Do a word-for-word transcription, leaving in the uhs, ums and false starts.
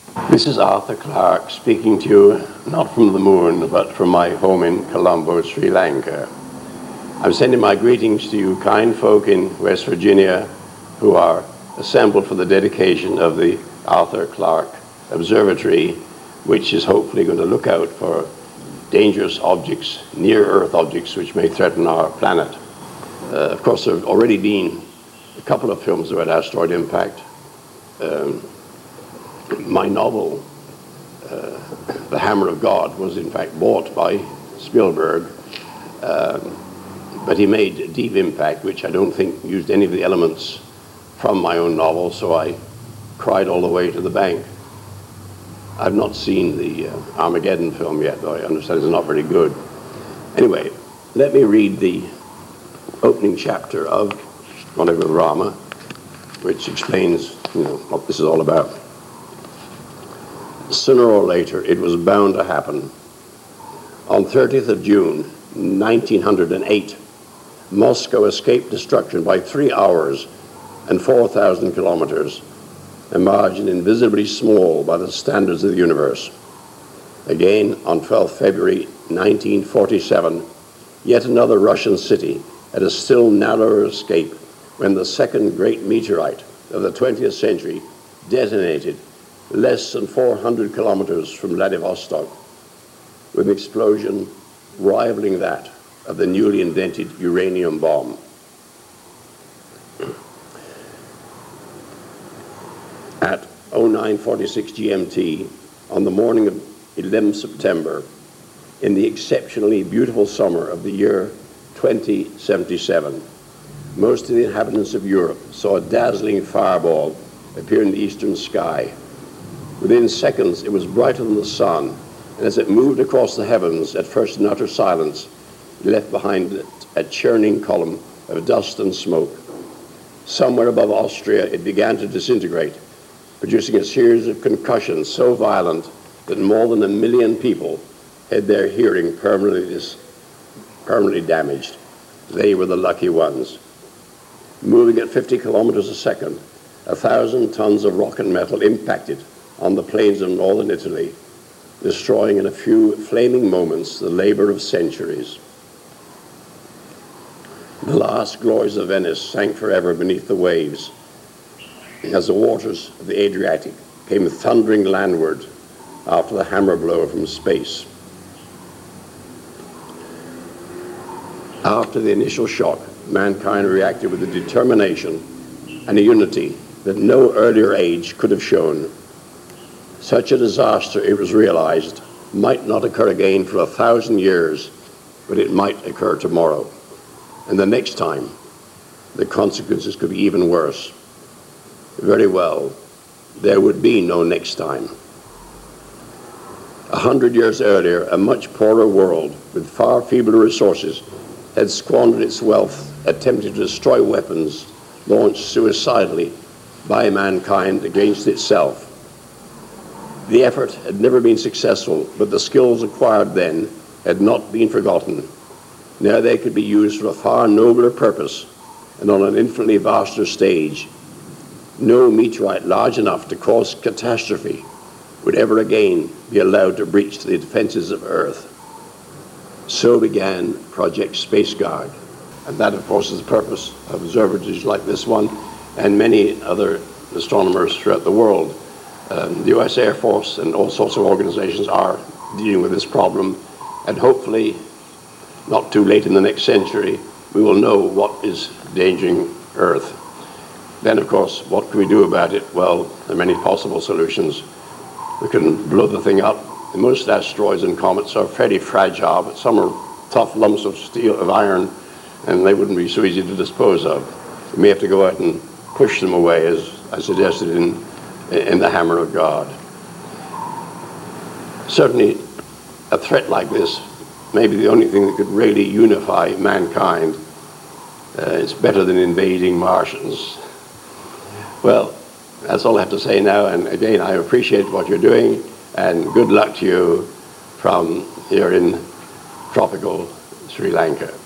This is Arthur Clarke speaking to you, not from the moon, but from my home in Colombo, Sri Lanka. I'm sending my greetings to you kind folk in West Virginia who are assembled for the dedication of the Arthur Clarke Observatory, which is hopefully going to look out for dangerous objects, near-Earth objects, which may threaten our planet. Uh, of course, there have already been a couple of films about asteroid impact. Um, my novel, uh, The Hammer of God, was in fact bought by Spielberg, uh, but he made Deep Impact, which I don't think used any of the elements from my own novel, so I cried all the way to the bank. I've not seen the uh, Armageddon film yet, though I understand it's not very good. Anyway, let me read the opening chapter of Monaco Rama, which explains, you know, what this is all about. Sooner or later, it was bound to happen. On thirtieth of June, nineteen hundred eight, Moscow escaped destruction by three hours and four thousand kilometers, a margin invisibly small by the standards of the universe. Again, on twelfth of February nineteen forty-seven, yet another Russian city had a still narrower escape when the second great meteorite of the twentieth century detonated less than four hundred kilometers from Vladivostok, with an explosion rivaling that of the newly invented uranium bomb. At oh nine forty-six G M T, on the morning of eleventh of September, in the exceptionally beautiful summer of the year twenty seventy-seven, most of the inhabitants of Europe saw a dazzling fireball appear in the eastern sky. Within seconds, it was brighter than the sun, and as it moved across the heavens, at first in utter silence, it left behind it a churning column of dust and smoke. Somewhere above Austria, it began to disintegrate, producing a series of concussions so violent that more than a million people had their hearing permanently, dis- permanently damaged. They were the lucky ones. Moving at fifty kilometers a second, a thousand tons of rock and metal impacted on the plains of northern Italy, destroying in a few flaming moments the labor of centuries. The last glories of Venice sank forever beneath the waves as the waters of the Adriatic came thundering landward after the hammer blow from space. After the initial shock, mankind reacted with a determination and a unity that no earlier age could have shown. Such a disaster, it was realized, might not occur again for a thousand years, but it might occur tomorrow. And the next time, the consequences could be even worse. Very well, there would be no next time. A hundred years earlier, a much poorer world with far feebler resources had squandered its wealth attempting to destroy weapons launched suicidally by mankind against itself. The effort had never been successful, but the skills acquired then had not been forgotten. Now they could be used for a far nobler purpose and on an infinitely vaster stage. No meteorite large enough to cause catastrophe would ever again be allowed to breach the defenses of Earth. So began Project Space Guard. And that, of course, is the purpose of observatories like this one and many other astronomers throughout the world. Um, the U S Air Force and all sorts of organizations are dealing with this problem, and hopefully, not too late in the next century, we will know what is endangering Earth. Then, of course, what can we do about it? Well, there are many possible solutions. We can blow the thing up. Most asteroids and comets are fairly fragile, but some are tough lumps of steel, of iron, and they wouldn't be so easy to dispose of. We may have to go out and push them away, as I suggested in, in The Hammer of God. Certainly, a threat like this may be the only thing that could really unify mankind. Uh, it's better than invading Martians. Well, that's all I have to say now, and again, I appreciate what you're doing, and good luck to you from here in tropical Sri Lanka.